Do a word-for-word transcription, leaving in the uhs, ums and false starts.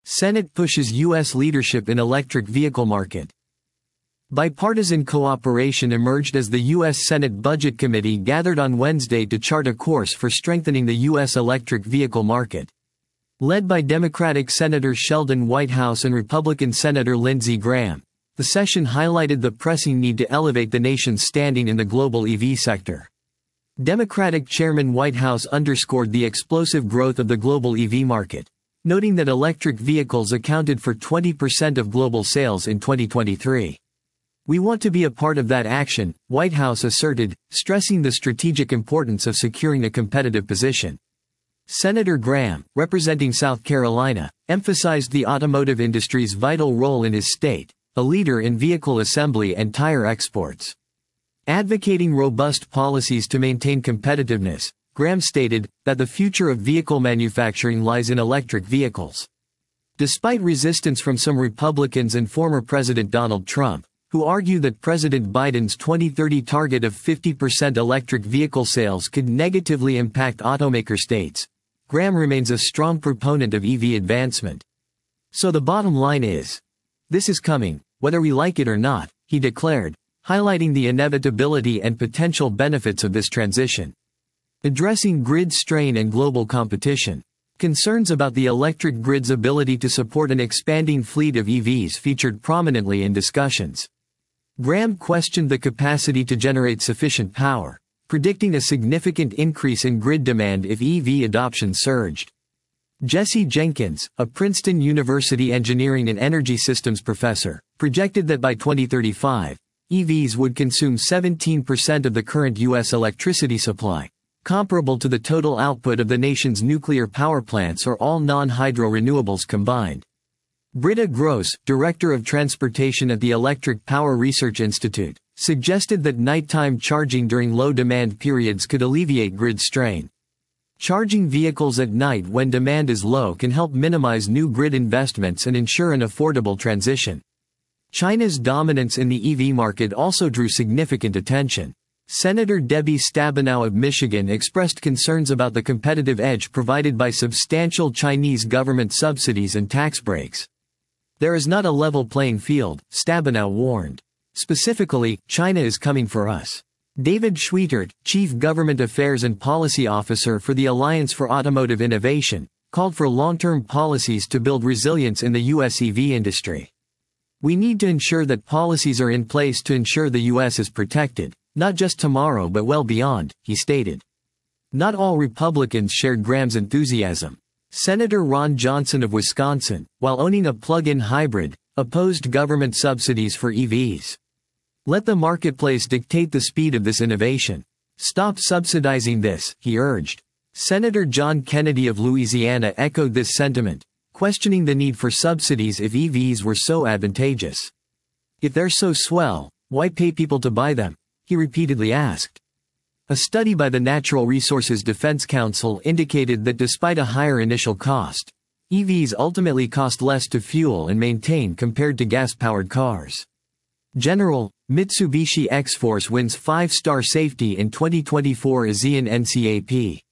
Senate pushes U S leadership in electric vehicle market. Bipartisan cooperation emerged as the U S Senate Budget Committee gathered on Wednesday to chart a course for strengthening the U S electric vehicle market. Led by Democratic Senator Sheldon Whitehouse and Republican Senator Lindsey Graham, the session highlighted the pressing need to elevate the nation's standing in the global E V sector. Democratic Chairman Whitehouse underscored the explosive growth of the global E V market, noting that electric vehicles accounted for twenty percent of global sales in twenty twenty-three. "We want to be a part of that action," Whitehouse asserted, stressing the strategic importance of securing a competitive position. Senator Graham, representing South Carolina, emphasized the automotive industry's vital role in his state, a leader in vehicle assembly and tire exports. Advocating robust policies to maintain competitiveness, Graham stated that the future of vehicle manufacturing lies in electric vehicles. Despite resistance from some Republicans and former President Donald Trump, who argue that President Biden's twenty thirty target of fifty percent electric vehicle sales could negatively impact automaker states, Graham remains a strong proponent of E V advancement. "So the bottom line is, this is coming, whether we like it or not," he declared, highlighting the inevitability and potential benefits of this transition. Addressing grid strain and global competition, concerns about the electric grid's ability to support an expanding fleet of E Vs featured prominently in discussions. Graham questioned the capacity to generate sufficient power, predicting a significant increase in grid demand if E V adoption surged. Jesse Jenkins, a Princeton University engineering and energy systems professor, projected that by twenty thirty-five, E Vs would consume seventeen percent of the current U S electricity supply, comparable to the total output of the nation's nuclear power plants or all non-hydro renewables combined. Britta Gross, director of transportation at the Electric Power Research Institute, suggested that nighttime charging during low-demand periods could alleviate grid strain. Charging vehicles at night when demand is low can help minimize new grid investments and ensure an affordable transition. China's dominance in the E V market also drew significant attention. Senator Debbie Stabenow of Michigan expressed concerns about the competitive edge provided by substantial Chinese government subsidies and tax breaks. "There is not a level playing field," Stabenow warned. "Specifically, China is coming for us." David Schwietert, Chief Government Affairs and Policy Officer for the Alliance for Automotive Innovation, called for long-term policies to build resilience in the U S E V industry. "We need to ensure that policies are in place to ensure the U S is protected, not just tomorrow but well beyond," he stated. Not all Republicans shared Graham's enthusiasm. Senator Ron Johnson of Wisconsin, while owning a plug-in hybrid, opposed government subsidies for E Vs. "Let the marketplace dictate the speed of this innovation. Stop subsidizing this," he urged. Senator John Kennedy of Louisiana echoed this sentiment, questioning the need for subsidies if E Vs were so advantageous. "If they're so swell, why pay people to buy them?" he repeatedly asked. A study by the Natural Resources Defense Council indicated that despite a higher initial cost, E Vs ultimately cost less to fuel and maintain compared to gas-powered cars. General, Mitsubishi X-Force wins five-star safety in twenty twenty-four ASEAN N C A P.